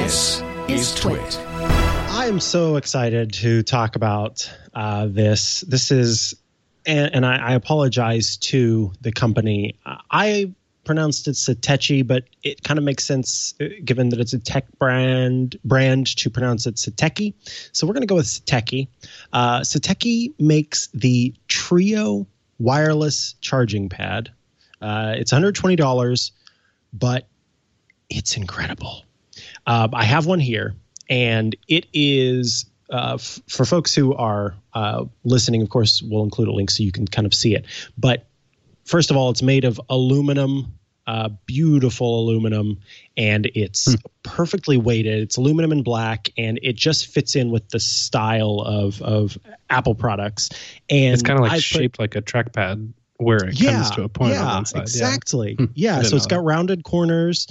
This is Twit. I am so excited to talk about this. This is, and I apologize to the company. I pronounced it Satechi, but it kind of makes sense given that it's a tech brand to pronounce it Satechi. So we're going to go with Satechi. Satechi makes the Trio wireless charging pad. It's $120, but it's incredible. I have one here, and it is for folks who are listening. Of course, we'll include a link so you can kind of see it. But first of all, it's made of aluminum, beautiful aluminum, and it's perfectly weighted. It's aluminum and black, and it just fits in with the style of Apple products. And it's kind of like shaped like a trackpad where it comes to a point on one side. Exactly. Yeah. So it's got rounded corners,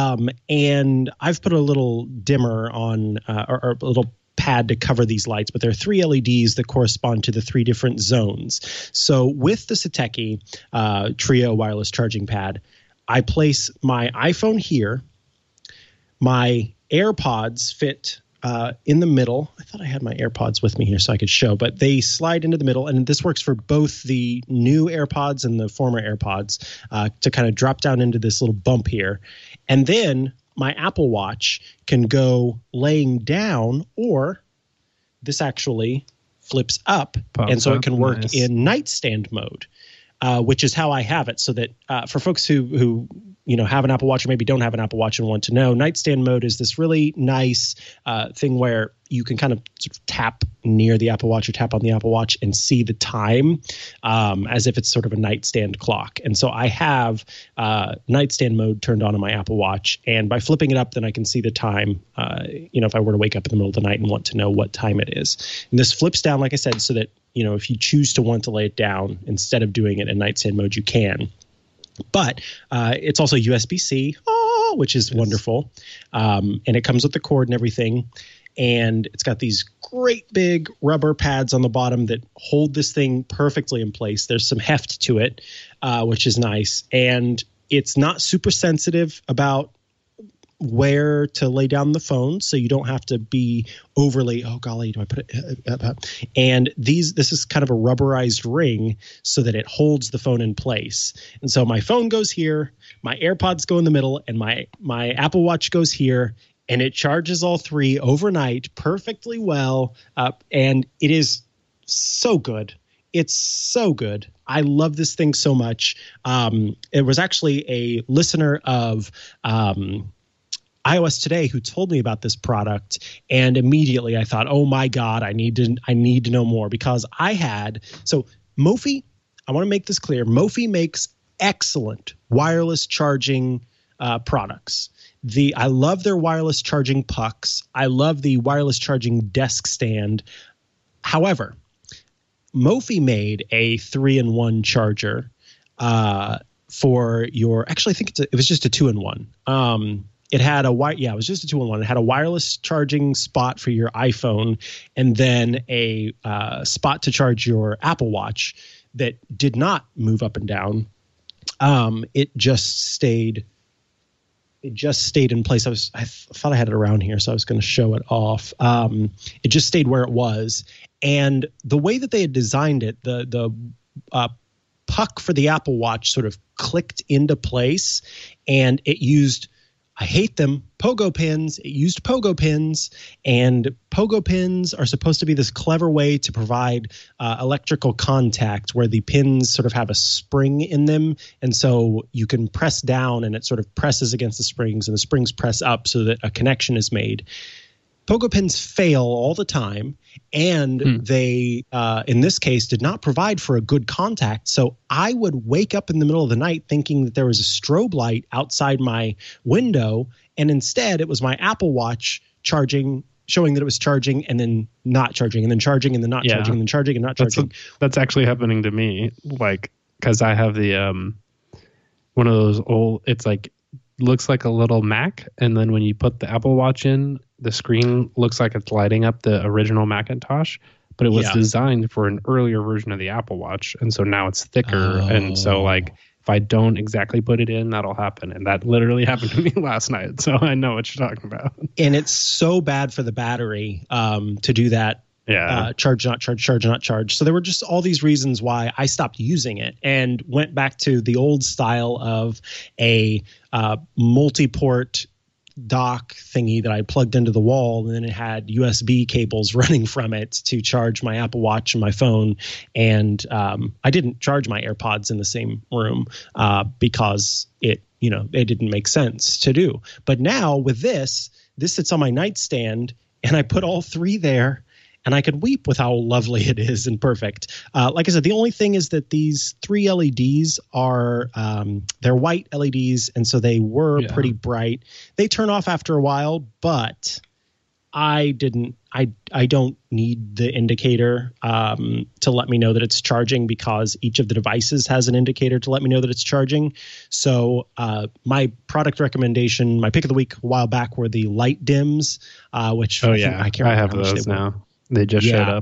and I've put a little dimmer on or a little pad to cover these lights, but there are 3 LEDs that correspond to the 3 different zones. So with the Satechi Trio wireless charging pad, I place my iPhone here. My AirPods fit in the middle. I thought I had my AirPods with me here so I could show, but they slide into the middle, and this works for both the new AirPods and the former AirPods to kind of drop down into this little bump here. And then my Apple Watch can go laying down, or this actually flips up, and so it can work in nightstand mode, which is how I have it. So that for folks who have an Apple Watch or maybe don't have an Apple Watch and want to know, nightstand mode is this really nice thing where you can kind of sort of tap near the Apple Watch or tap on the Apple Watch and see the time as if it's sort of a nightstand clock. And so I have nightstand mode turned on my Apple Watch, and by flipping it up, then I can see the time, if I were to wake up in the middle of the night and want to know what time it is. And this flips down, like I said, so that, if you choose to want to lay it down instead of doing it in nightstand mode, you can. But it's also USB-C, which is wonderful. And it comes with the cord and everything. And it's got these great big rubber pads on the bottom that hold this thing perfectly in place. There's some heft to it, which is nice. And it's not super sensitive about where to lay down the phone, so you don't have to be overly, oh golly, do I put it and this is kind of a rubberized ring so that it holds the phone in place. And so my phone goes here, my AirPods go in the middle, and my Apple Watch goes here, and it charges all 3 overnight perfectly well, and it is so good. It's so good. I love this thing so much. It was actually a listener of iOS Today who told me about this product, and immediately I thought, oh my God, I need to know more, because so Mophie, I want to make this clear, Mophie makes excellent wireless charging products. I love their wireless charging pucks. I love the wireless charging desk stand. However, Mophie made a 3-in-1 charger for your, actually I think it was just a 2-in-1. It had it was just a 2-in-1. It had a wireless charging spot for your iPhone, and then a spot to charge your Apple Watch that did not move up and down. It just stayed in place. I thought I had it around here, so I was going to show it off. It just stayed where it was, and the way that they had designed it, the puck for the Apple Watch sort of clicked into place, and it used, I hate them, pogo pins. It used pogo pins, and pogo pins are supposed to be this clever way to provide electrical contact where the pins sort of have a spring in them. And so you can press down and it sort of presses against the springs, and the springs press up so that a connection is made. Pogo pins fail all the time, and they, in this case, did not provide for a good contact. So I would wake up in the middle of the night thinking that there was a strobe light outside my window, and instead it was my Apple Watch charging, showing that it was charging and then not charging, and then charging and then not charging, and then charging and not charging. That's actually happening to me, like, because I have the one of those old, it's like, looks like a little Mac, and then when you put the Apple Watch in, the screen looks like it's lighting up the original Macintosh, but it was designed for an earlier version of the Apple Watch, and so now it's thicker. And so, like, if if I don't exactly put it in, that'll happen. And that literally happened to me last night. So I know what you're talking about. And it's so bad for the battery to do that. Yeah. Charge, not charge, charge, not charge. So there were just all these reasons why I stopped using it and went back to the old style of a multi-port dock thingy that I plugged into the wall, and then it had USB cables running from it to charge my Apple Watch and my phone. And I didn't charge my AirPods in the same room because it didn't make sense to do. But now with this sits on my nightstand, and I put all three there. And I could weep with how lovely it is and perfect. Like I said, the only thing is that these three LEDs are they're white LEDs, and so they were pretty bright. They turn off after a while, but I don't need the indicator to let me know that it's charging, because each of the devices has an indicator to let me know that it's charging. So my product recommendation, my pick of the week a while back, were the light dims, which I have those now. They just showed up.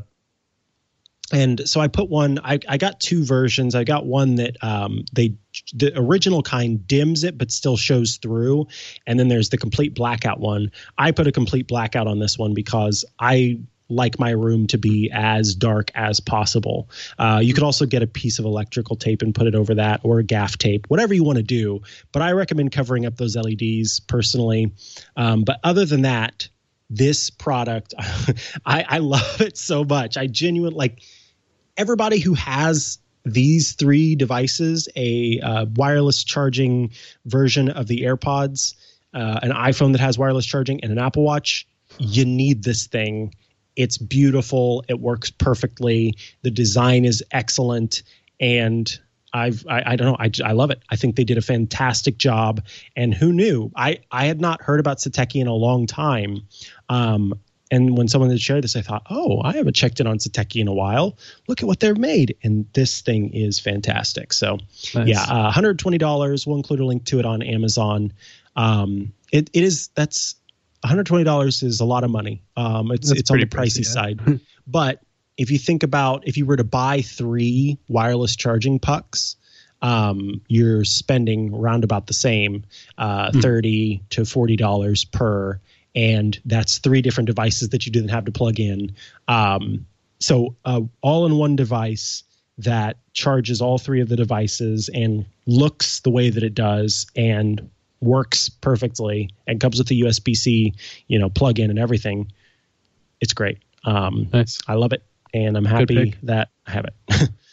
And so I put one, I got two versions. I got one that the original kind dims it, but still shows through. And then there's the complete blackout one. I put a complete blackout on this one because I like my room to be as dark as possible. You could also get a piece of electrical tape and put it over that, or a gaff tape, whatever you want to do. But I recommend covering up those LEDs personally. But other than that, this product, I love it so much. I genuinely, like, everybody who has these three devices, a wireless charging version of the AirPods, an iPhone that has wireless charging, and an Apple Watch, you need this thing. It's beautiful. It works perfectly. The design is excellent. And I don't know. I love it. I think they did a fantastic job. And who knew? I had not heard about Satechi in a long time. And when someone had shared this, I thought, oh, I haven't checked in on Satechi in a while. Look at what they've made. And this thing is fantastic. So, nice. Yeah, $120. We'll include a link to it on Amazon. That's $120 is a lot of money. It's on the pricey side. But if you think about, if you were to buy 3 wireless charging pucks, you're spending around about the same, $30 to $40 per. And that's 3 different devices that you didn't have to plug in. So all-in-one device that charges all 3 of the devices and looks the way that it does and works perfectly and comes with a USB-C, plug-in and everything. It's great. Nice. I love it, and I'm happy that I have it.